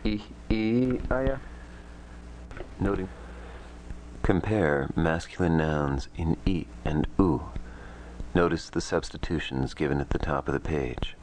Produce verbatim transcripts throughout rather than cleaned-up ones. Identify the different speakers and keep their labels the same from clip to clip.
Speaker 1: I, I, aya. Noting. Compare masculine nouns in I and U. Notice the substitutions given at the top of the page.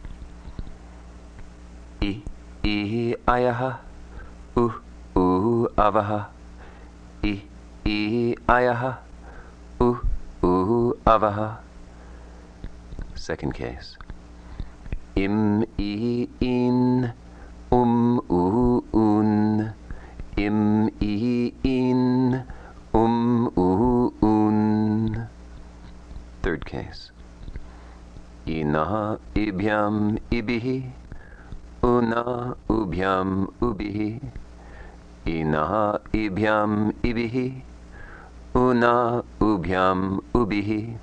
Speaker 1: I, I, ayaha. U, U, avaha. I, I, ayaha. U, U, avaha. Second case. Im, I, in. Um, U, un. Im, I, in. Um, U, un. Third case. Ina, ibhyam, ibihi. Una, ubhyam, ubihi. Ina, ibhyam, ibihi. Una, ubhyam, ubihi.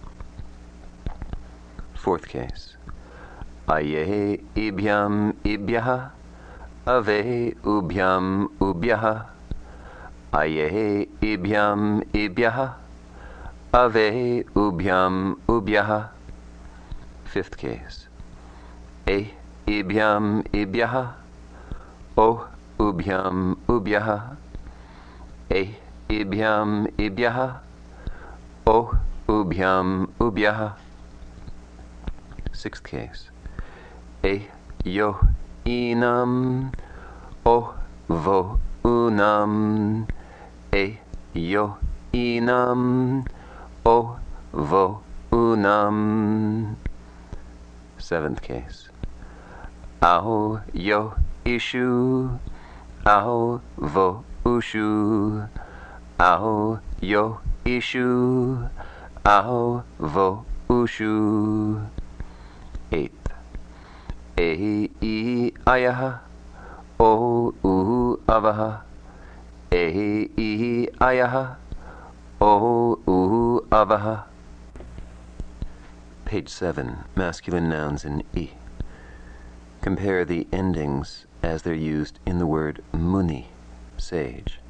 Speaker 1: Fourth case. Aye, ibhyam, ibyaha. Ave, ubhyam, ubyaha. Aye, ibhyam, ibyaha. Ave, ubhyam, ubyaha. Fifth case. E, ibhyam, ibyaha. O, ubhyam, ubyaha. E, ibhyam, ibyaha. O, ubhyam, ubyaha. Sixth case. E, yo, inam. O, vo, unam. E, yo, inam. O, vo, unam. Seventh case. Ao, yo, ishu. Ao, vo, ushu. Ao, yo, ishu. Ao, vo, ushu. Eighth. E, I, ayaha. O, U, avaha. E, I, ayaha. O, U, avaha. Page seven. Masculine nouns in I. Compare the endings as they're used in the word muni, sage.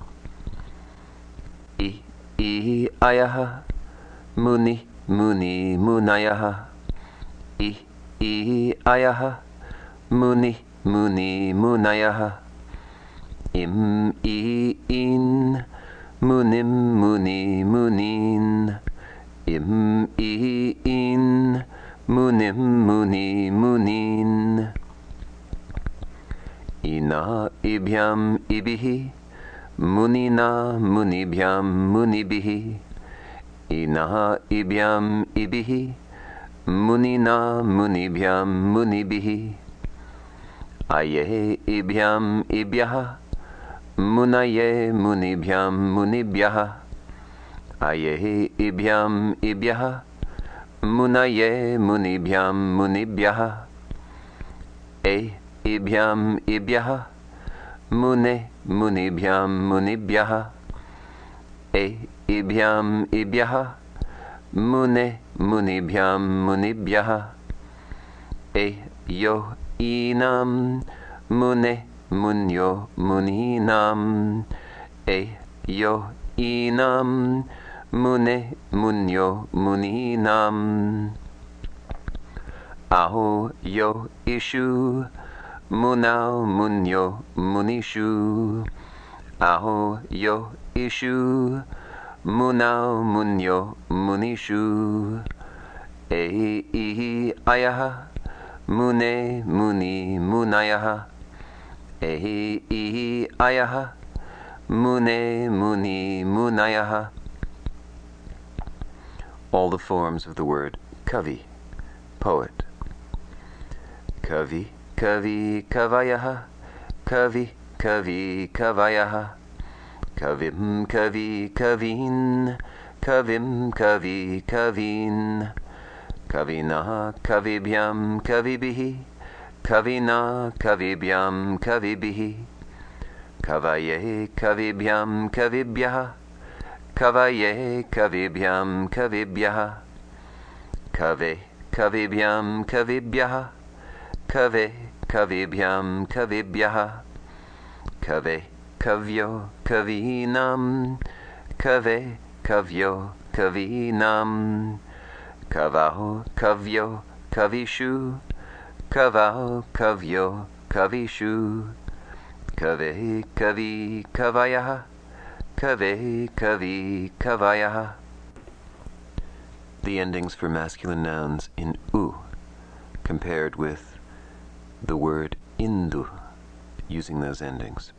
Speaker 1: I, I, ayaha. Muni, muni, munayaha. I, I, ayaha. Muni, muni, munayaha. Im, I, in. Munim, muni, munin. Im, I, in. Munim, muni, munin. Ina, ibhyam, ibihi. Munina, munibhyam, munibihi. Ina, ibhyam, ibihi. Munina, munibhyam, munibihi. Aye, ibhyam, ibyaha. Munaye, munibhyam, munibyaha. Aye, ibhyam, ibyaha. Munaye, munibhyam, munibyaha. E, ibhyam, ibyaha. Mune, munibhyam, munibyaha. E, ibhyam, ibyaha. Mune, munibhyam, munibyaha. E, yo, inam. Mune, munyo, muninam. E, yo, inam. Mune, munyo, muninam. Aho, yo, ishu. Munao, munyo, munishu. Aho, yo, ishu. Munao, munyo, munishu. E, I, ayaha. Mune, muni, munayaha. E, I, ayaha. Mune, muni, munayaha. All the forms of the word kavi, poet. Kavi, kavi, kavayaha. Kavi, kavi, kavayaha. Kavim, kavi, kavin. Kavim, kavi, kavin. Kavina, kavibhyam, kavibihi. Kavina, kavibhyam, kavibihi. Kavaye, kavibhyam, kavibhyaha. Kavaye, kavibhyam, kavibhyaha. Kave, kavibhyam, kavibhyaha. Kave, kavibhyam, kavibhyaha. Kave, kavyo, kavinam. Kave, kavyo, kavinam. Kavao, kavyo, kavishu. Kavao, kavyo, kavishu. kave, kavi, kavayah, kave, kavi, kavayah. The endings for masculine nouns in u, compared with the word indu, using those endings.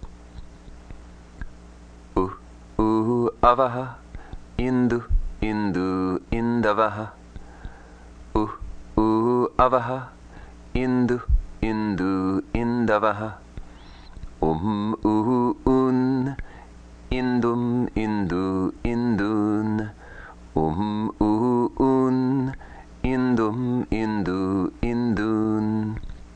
Speaker 1: U, u, avaha, indu, indu, indavaha. U, u, avaha, indu, indu, indavaha. Um, u, un, indum, indu, indun. Um, u, un, indum, indu, indun.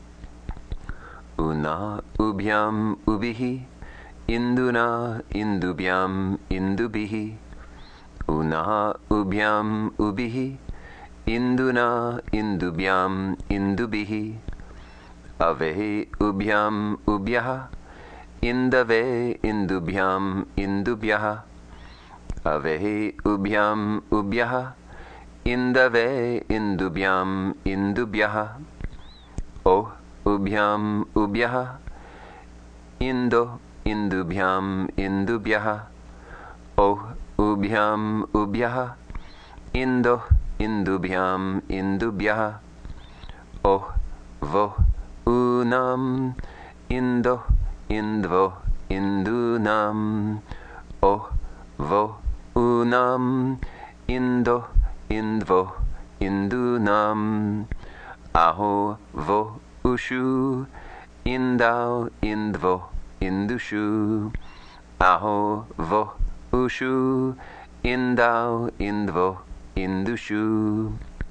Speaker 1: Una, ubhyam, ubihi. Induna, indubyam, indubihi. Una, ubhyam, ubihi. Induna, indubyam, indubihi. Ave, ubhyam, ubyaha. Indave, indubyam, indubyaha. Ave, ubhyam, ubyaha. Indave, indubyam, indubyaha. O, ubhyam, ubyaha. Indo, indubhyam, indubyaha. O, ubhyam, ubyaha. Indo, indubhyam, indubyaha. O, vo, unam, indo, indvo, indunam. O, vo, unam, indo, indvo, indunam. Aho, vo, ushu, indau, indvo, indushu. Aho, vo, ushu, indau, indvo, indushu.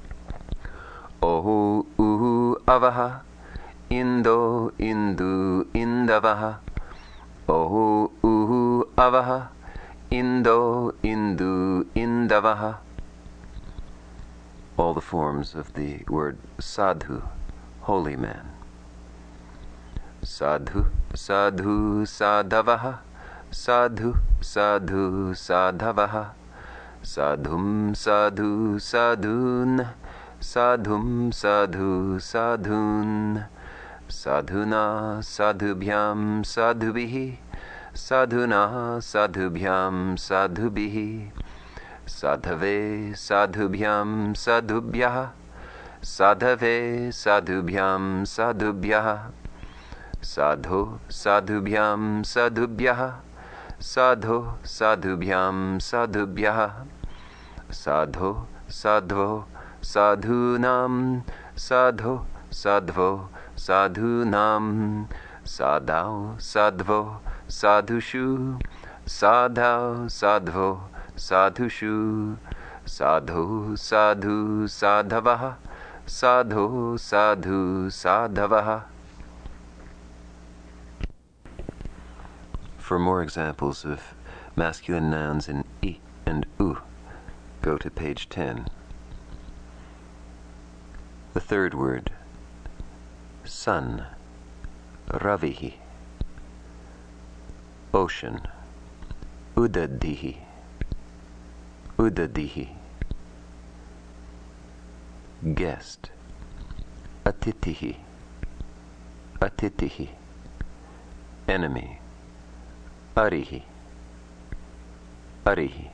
Speaker 1: Ohu, uhu, avaha. Indo, indu, indavaha. Ohu, uhu, avaha. Indo, indu, indavaha. All the forms of the word sadhu, holy man. Sadhu, sadhu, sadhavaha. Sadhu, sadhu, sadhavaha. Sadhum, sadhu, sadhun. Sadhum, sadhu, sadhun. Sadhuna, sadhubhyam, sadhubihi. Sadhuna, sadhubhyam, sadhubihi. Sadhave, sadhubhyam, sadhubhyaha. Sadhave, sadhubhyam, sadhubhyaha. Sadho, sadhubhyam, sadhubhyaha. Sadho, sadhubhyam, sadhubhyaha. Sadho, sadhvo, sadhunam. Sadho, sadhvo, sadhunam. Sadhau, sadhvo, sadhushu. Sadhau, sadhvo, sadhushu. Sadhu, sadhu, sadhavaha. Sadho, sadhu, sadhavaha. For more examples of masculine nouns in I and U, go to page ten. The third word, sun, ravihi. Ocean, udadihi, udadihi. Guest, atitihi, atitihi. Enemy, arihi, arihi.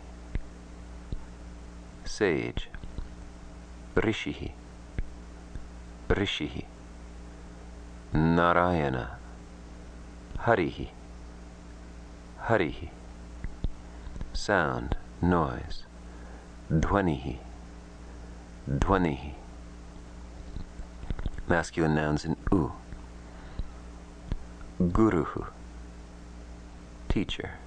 Speaker 1: Sage, rishihi, rishihi. Narayana, harihi, harihi. Sound, noise, dhvanihi, dhvanihi. Masculine nouns in U. Guruhu, teacher.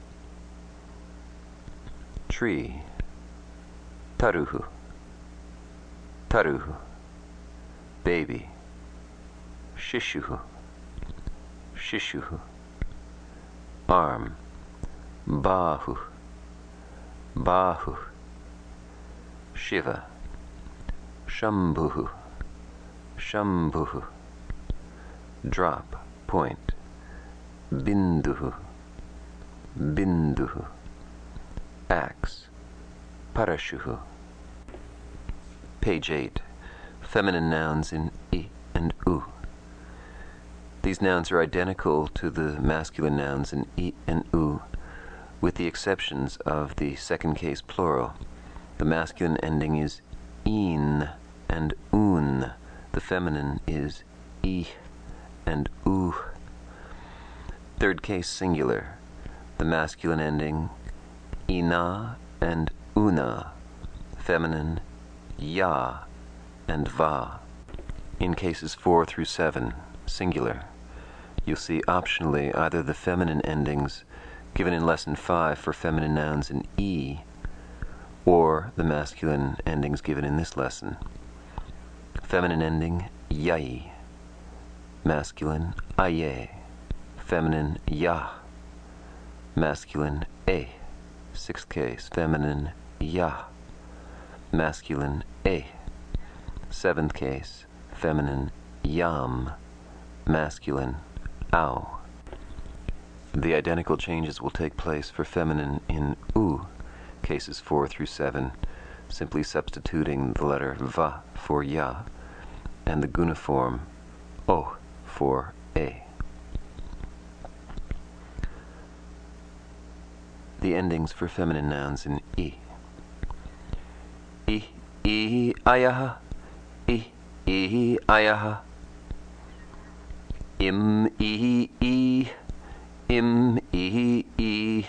Speaker 1: Tree, taruhu, taruhu. Baby, shishuhu, shishuhu. Arm, bahu, bahu. Shiva, shambhuhu, shambhuhu. Drop, point, binduhu, binduhu. Axe, parashuhu. Page eight. Feminine nouns in I and U. These nouns are identical to the masculine nouns in I and U, with the exceptions of the second case plural. The masculine ending is in and un. The feminine is I and U. Third case singular. The masculine ending ina and una. Feminine ya and va. In cases four through seven, singular, you'll see optionally either the feminine endings given in lesson five for feminine nouns in E, or the masculine endings given in this lesson. Feminine ending yai, masculine aye, feminine ya, masculine e. Sixth case, feminine ya, masculine e. Seventh case, feminine yam, masculine ow. The identical changes will take place for feminine in U, cases four through seven, simply substituting the letter va for ya and the guna form o for a. The endings for feminine nouns in I. I, I, ayaha, I, I, ayaha. Im, I, I, im, I, I.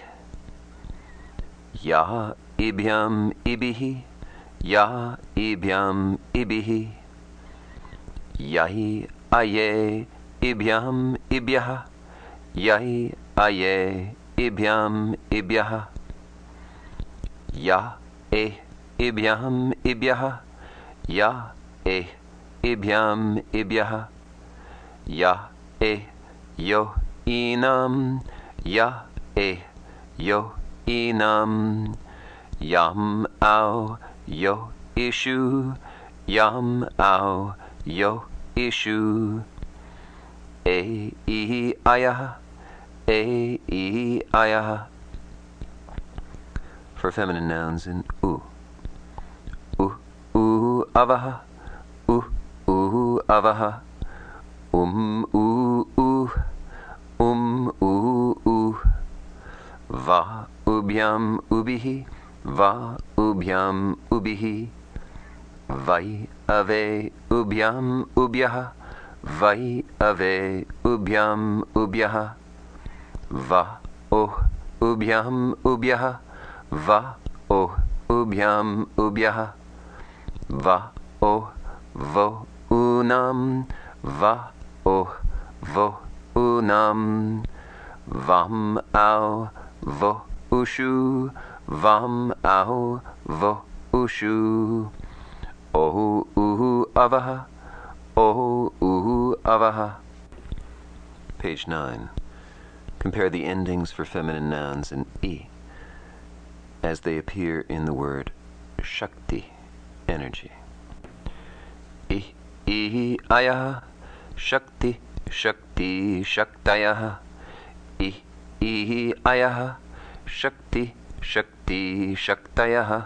Speaker 1: Ya, ibiam, ibihi, ya, ibiam, ibihi. Yai, aye, ibiam, ibyaha, yai, aye, ibiam, ibyaha. Ya, e, ibiam, ibyaha, ya, e, ibiam, ibyaha. Ya, e, yo, inam, ya, e, yo, inam. Yam, au, yo, ishu, yam, au, yo, ishu. E, I, ayaha, e, I, ayaha. For feminine nouns in U. U, u, avaha, U, u, avaha. Um, u, u, um, u, u. Va, ubiam, ubihi, va, ubiam, ubihi. Vai, ave, ubiam, ubyaha, vai, ave, ubiam, ubyaha. Va, oh, ubiam, ubyaha, va, oh, ubiam, ubyaha. Va, oh, vo, unam, va, oh, vo, unam. Vam, au, vo, ushu, vam, au, vo, ushu. O, uhu, avaha, o, uhu, avaha. Page nine. Compare the endings for feminine nouns in I as they appear in the word Shakti, energy. I, I, ayaha, Shakti, Shakti, Shaktayaha. I, I, ayaha, Shakti, Shakti, Shaktayaha.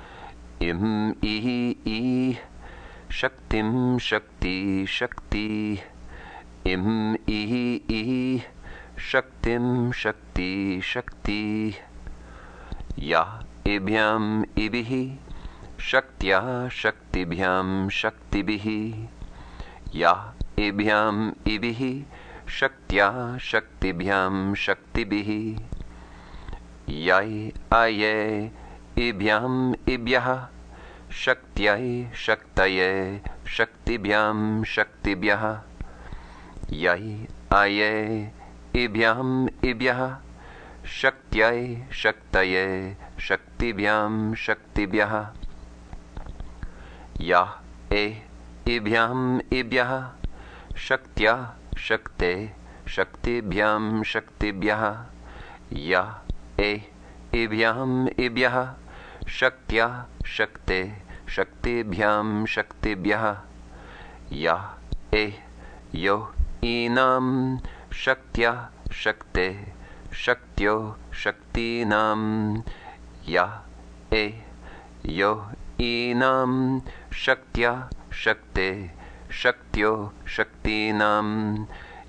Speaker 1: Im, I, I, Shaktim, Shakti, Shakti. Im, I, I, Shaktim, Shakti, Shakti. Ya, ibhyam, ibihi, Shaktya, Shaktibhyam, Shaktibihi. Ya, ibhyam, ibihi, Shaktya, Shaktibhyam, Shaktibihi. Yai, aye, ibhyam, ibyaha, Shaktyaye, Shaktaye, Shaktibhyam, Shaktibyaha. Yai, aye, ibhyam, ibyaha, Shaktyaye, Shaktaye, Shaktibhyam, Shaktibyaha. Ya, e, ibhyam, ibyaha, Shaktya, Shakte, Shaktibhyam, Shaktibyaha. Ya, e, ibhyam, ibyaha, Shaktya, Shakte, Shaktibhyam, Shaktibyaha. Ya, e, yo, inam, Shaktya, Shakte, Shaktyo, Shaktinam. Ya, e, yo, inam, Shaktya, Shakte, Shaktyo, Shaktinam.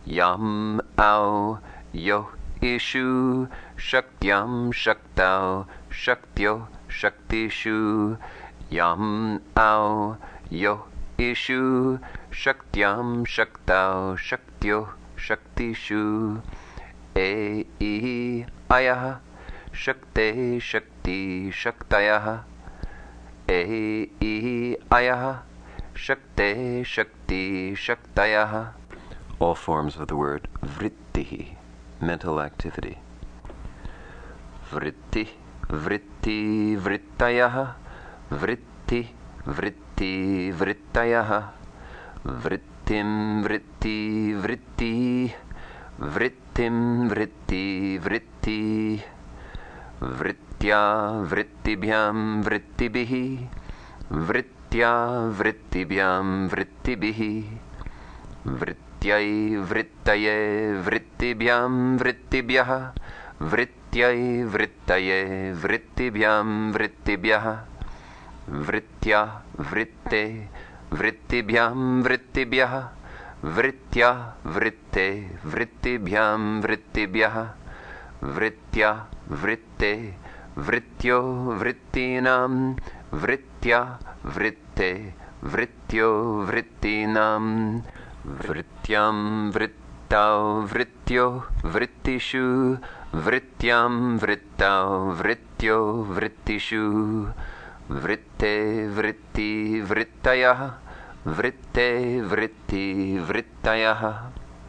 Speaker 1: Yam au yo ishu shaktyam shaktau shaktyo shaktishu. Yam au yo ishu shaktyam shaktau shaktyo shaktishu. E I ayah shakte shakti shaktayah. E I ayah shakte shakti shaktayah. All forms of the word vritti, mental activity. Vritti, vritti, vrittayah. Vritti, vritti, vrittayah. Vrittim, vritti, vritti. Vrittim, vritti, vritti. Vrittya, vrittibhyam, vrittibihi. Vrittya, vrittibhyam, vrittibihi. Vrityai, vrittaye, vrittibhyam, vrittibhyah. Vrityai, vrittaye, vrittibhyam, vrittibhyah. Vritya, vritte, vrittibhyam, vrittibhyah. Vritya, vritte, vrittibhyam, vrittibhyah. Vritya, vritte, vrityo, vrittinam. Vritya, vritte, vrityo, vrittinam. Vrityam, vrittau, vrityo, vrittishu. Vrityam, vrittau, vrityo, vrittishu. Vritte, vritti, vrittayah. Vritte, vritti, vrittayah.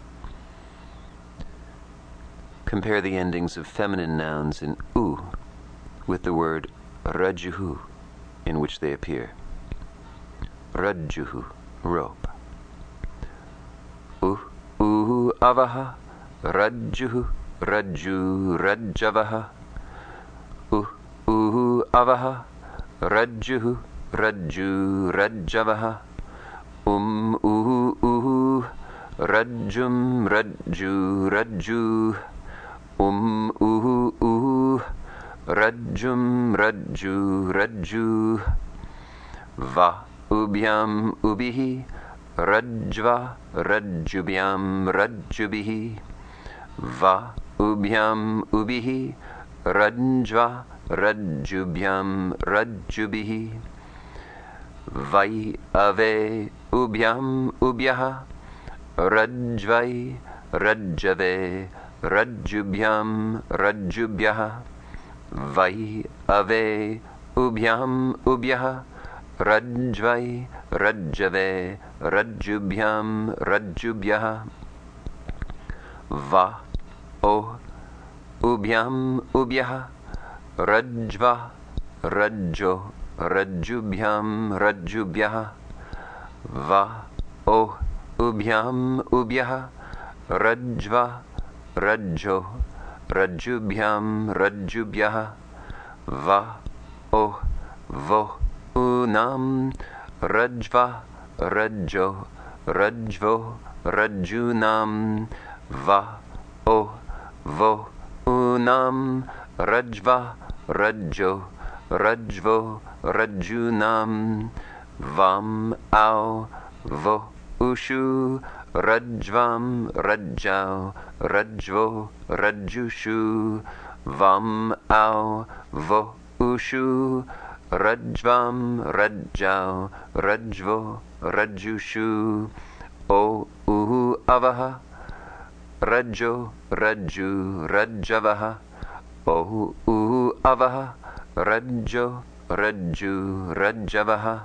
Speaker 1: Compare the endings of feminine nouns in u with the word rajuhu in which they appear. Rajuhu, rope. U, u, avaha, rajuhu, raju, rajavaha. U, u, avaha, rajuhu, raju, rajavaha. Um, u, u, rajum, raju, raju. Um, uh, uh, rajum, raju, raju. Va, ubhyam, ubihi. Rajva, rajubhyam, rajubihi. Va, ubhyam, ubihi. Rajva, rajubhyam, rajubihi. Vai, ave, ubhyam, ubhyaha. Rajvai, rajave, rajubhyam, rajubhyaha. Vai, ave, ubhyam, ubhyaha. Rajvai, rajave, rajubhyam, rajubhyaha. Va, o, ubhyam, ubhyaha. Rajva, rajo, rajubhyam, rajubhyaha. Va, o, ubhyam, ubhyaha. Rajva, rajo, rajubhyam, rajubhyaha. Va, o, vo, unam. Rajva, rajo, rajvo, rajunam. Va, o, vo, unam. Rajva, rajo, rajvo, rajunam. Vam, au, vo, ushu. Rajvam, rajau, rajvo, rajushu. Vam, au, vo, ushu. Rajvam, rajau, rajvo, rajushu. O, u, avaha. Rajo, raju, rajavaha. O, u, avaha. Rajo, raju, rajavaha.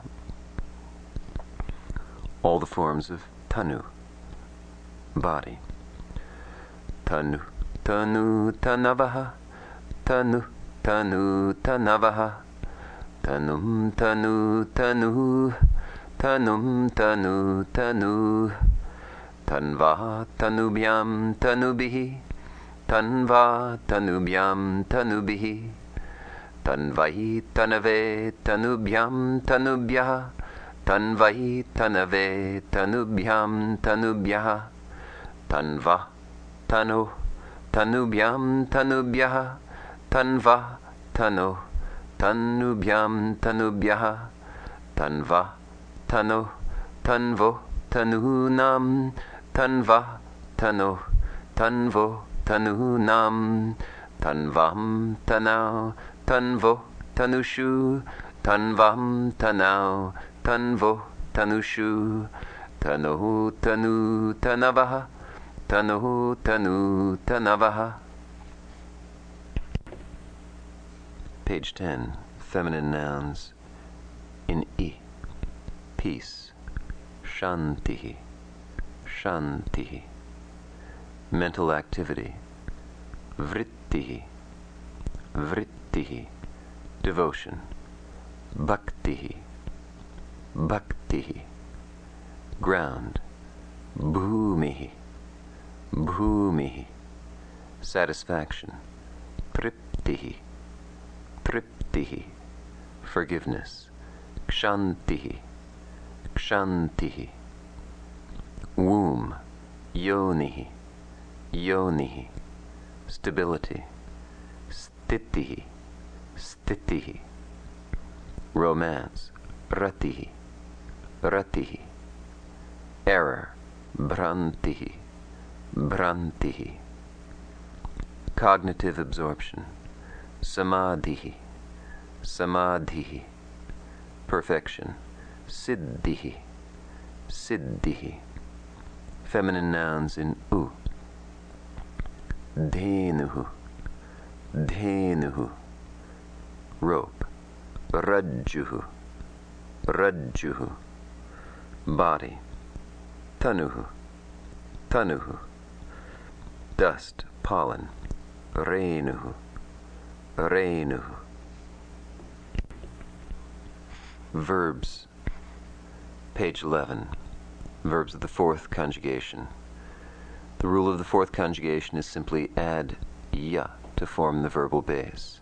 Speaker 1: All the forms of tanu, body. Tanu, tanu, tanavaha. Tanu, tanu, tanavaha. Tanum, tanu, tanu. Tanum, tanu, tanu. Tanva, tanubhyam, tanubihi. Tanva, tanubhyam, tanubihi. Tanvai, tanave, tanubhyam, tanubhyaha. Tanvai, tanave, tanubhyam, tanubhyaha. Tanva, tano, tanubhyam, tanubhyaha. Tanva, tano, tanubhyam, tanubhyaha. Tanva, tano, tanvo, tanunam. Tanva, tano, tanvo, tanunam, tanvam, tanau, tanvo, tanushu, tanvam, tanau, tanvo, tanushu, tanohu, tanu, tanavaha, tanohu, tanu, tanavaha. Page ten. Feminine nouns in I. Peace. Shantihi. Shantihi. Mental activity. Vrittihi. Vrittihi. Devotion. Bhaktihi. Bhaktihi. Ground. Bhumihi. Bhumihi. Satisfaction. Triptihi. Triptihi. Forgiveness. Kshantihi. Kshantihi. Womb. Yonihi. Yonihi. Stability. Stitihi. Stitihi. Romance. Ratihi. Ratihi. Error. Bhrantihi. Bhrantihi. Cognitive absorption. Samadhihi. Samadhihi. Perfection. Siddhihi. Siddhihi. Feminine nouns in U. Dhenuhu. Dhenuhu. Rope. Rajjuhu. Rajjuhu. Body. Tanuhu. Tanuhu. Dust. Pollen. Renuhu. Renuhu. Verbs. Page eleven. Verbs of the fourth conjugation. The rule of the fourth conjugation is simply add ya to form the verbal base.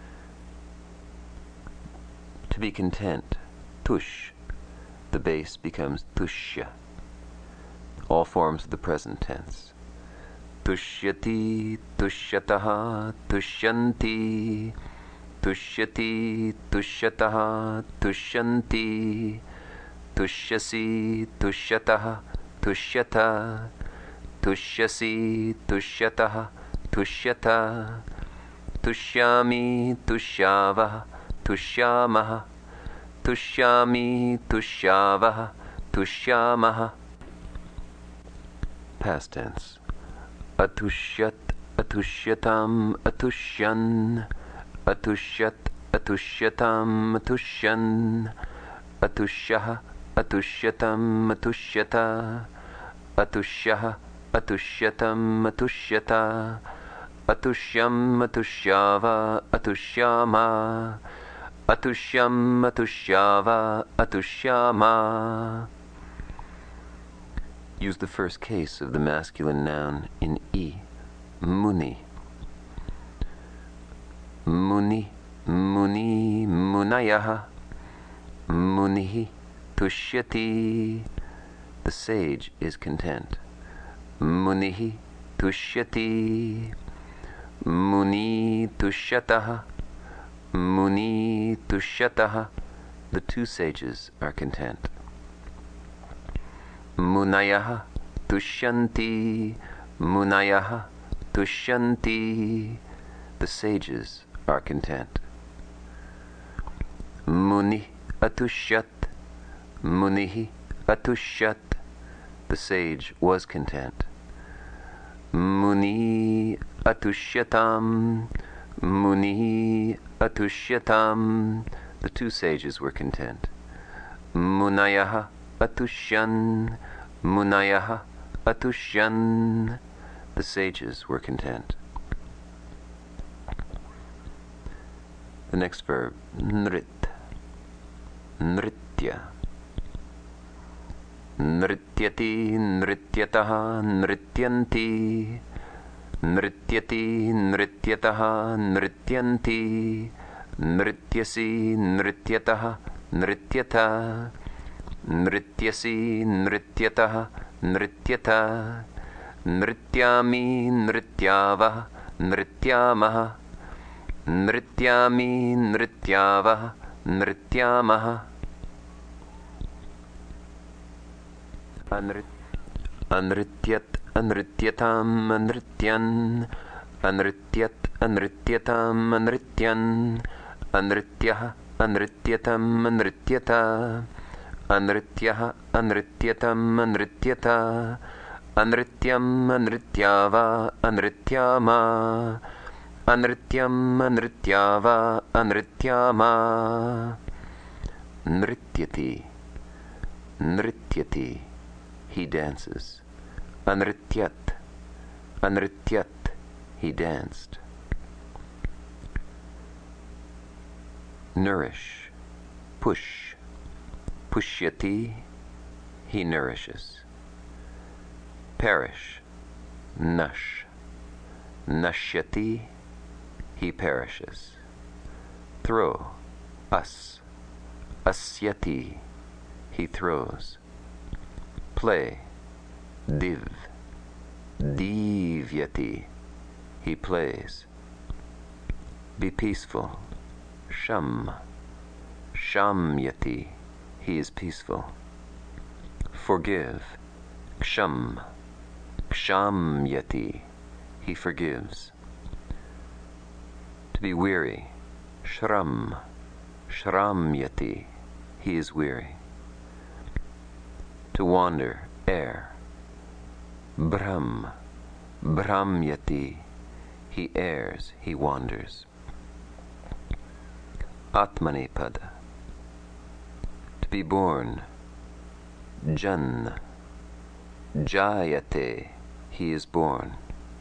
Speaker 1: To be content, tush. The base becomes tushya. All forms of the present tense. Tushyati, tushyataha, tushyanti, tushyati, tushyataha, tushyanti, tushyasi, tushyataha, tushyata, tushyasi, tushyataha, tushyata, tushyami, tushyavaha, tushyamaha, tushyami, tushyavaha, tushyamaha. Past tense. Atushyat, atushyatam, atushyan, atushyat, atushyatam, atushyan, atushyah, atushyatam, atushyata, atushyah, atusyatam, atushyata, atushyam, atushyava, atushyama, atushyam, atushyava, atushyama. Use the first case of the masculine noun in I. Muni. Muni, muni, munayaha. Munihi, tushyati. The sage is content. Munihi, tushyati. Muni, tushyataha. Muni, tushyataha. The two sages are content. Munayaha, tushyanti. Munayaha, tushyanti. The sages are content. Muni, atushyat. Munihi, atushyat. The sage was content. Muni, atushyatam. Muni, atushyatam. The two sages were content. Munayaha, atushyan. Munayaha, atushyan. The sages were content. The next verb, nrit. Nritya. Nrityati, nrityataha, nrityanti. Nrityati, nrityataha, nrityanti. Nrityasi, nrityataha, nrityata. Nrityasi, nrityataha, nrityata. Nrityami, nrityavaha, nrityamaha. Nrityami, nrityavaha, nrityamaha. Anrit, anrityat, anrityatam anrityan, anrityat anrityatam anrityan, anrityah anrityatam anrityata, anrityah anrityatam anrityata, anrityam anrityava anrityama, anrityam anrityava anrityama. Nrityati, nrityati, he dances. Anrityat, anrityat, he danced. Nourish, push, pushyati, he nourishes. Perish, nash, nashyati, he perishes. Throw, us, asyati, he throws. Play, div, divyati, he plays. Be peaceful, sham, shamyati, he is peaceful. Forgive, ksham, kshamyati, he forgives. To be weary, shram, shramyati, he is weary. To wander, err. Brahm, Brahmyati, he errs, he wanders. Atmanipada, to be born. Jan, Jayate, he is born.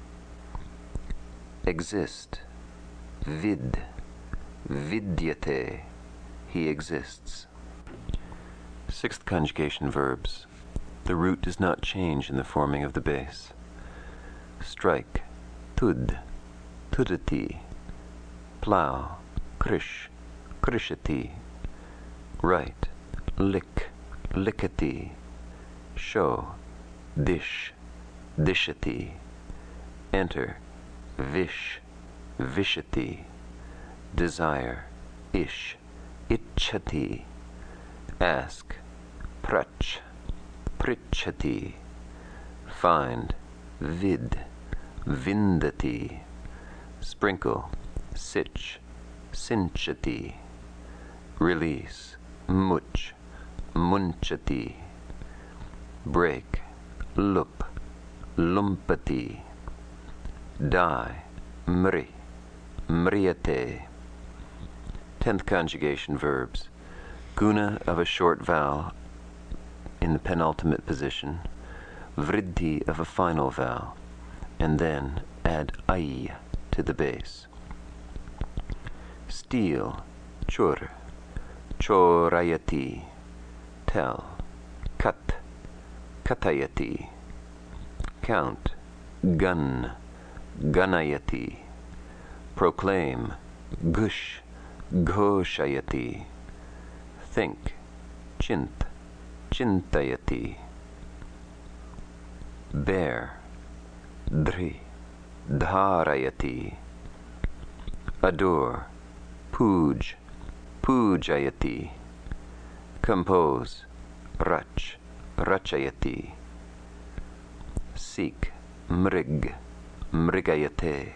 Speaker 1: Exist. Vid, Vidyate, he exists. Sixth conjugation verbs. The root does not change in the forming of the base. Strike, tud, tudati. Plow, krish, krishati. Write, lick, lickati. Show, dish, dishati. Enter, vish, vishati. Desire, ish, itchati. Ask, prach, prichati. Find, vid, vindati. Sprinkle, sitch, sinchati. Release, much, munchati. Break, lup, lumpati. Die, mri, mriyate. Tenth conjugation verbs. Guna of a short vowel in the penultimate position, vriddhi of a final vowel, and then add ai to the base. Steal, chur, chorayati. Tell, kat, katayati. Count, gun, ganayati. Proclaim, gush, ghoshayati. Think, chint, chintayati. Bear, dri, dharayati. Adore, puj, pujayati. Compose, rach, rachayati. Seek, mrig, mrigayate.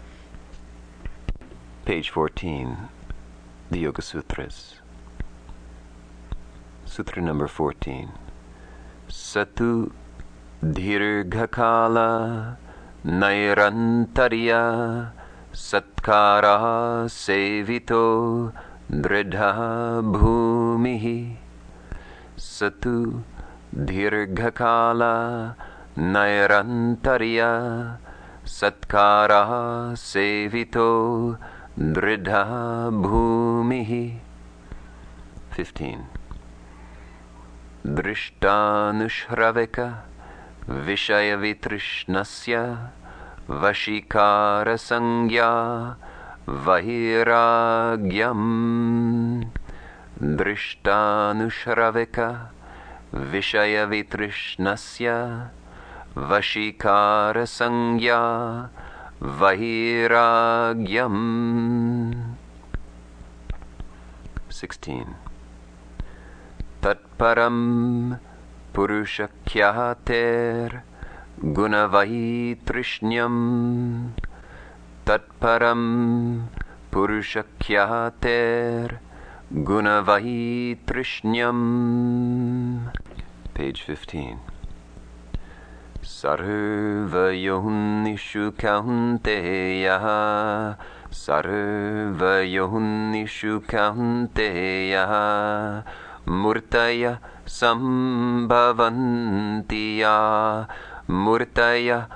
Speaker 1: Page fourteen, the Yoga Sutras. Sutra number fourteen. Satu dhirghakala nairantarya satkara sevito dridha bhumihi. Satu dhirghakala nairantarya satkara sevito dridha bhumihi. Fifteen. Drishtanushravika Vishayavitrishnasya Vashikara Sangya Vairagyam. Drishtanushravika Vishayavitrishnasya Vashikara Sangya Vairagyam. Sixteen. Tatparam Purushakyater Gunavaitrishnyam Tatparam Purushakyater Gunavaitrishnyam. Page fifteen. Sarva yonishu kaunteya Sarva yonishu kaunteya Murtaya sambhavantiya Murtaya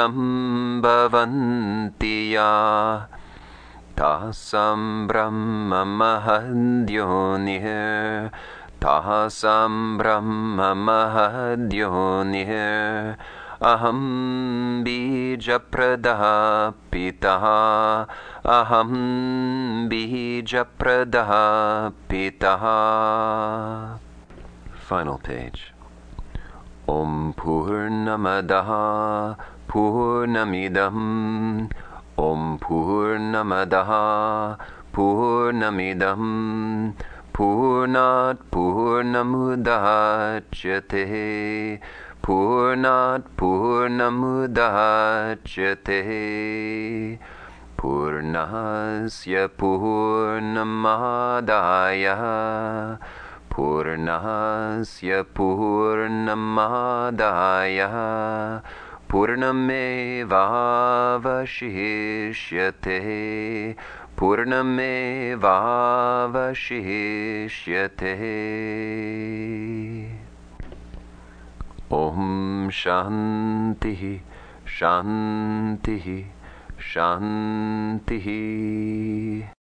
Speaker 1: sambhavantiya Tasam brahma mahadhyonir Tasam brahma mahadhyonir Aham bija pradapitaha Aham bija pradapitaha. Final page. Om Purnamadaha Purnamidam Om Purnamadaha Purnamidam Purnat Purnamudachyate Purnat Purnamudachyate Purnasya Purnamadaya Purnasya Purnamadaya Purnamevavashishyate Purnamevavashishyate. Om Shanti Shanti Shanti.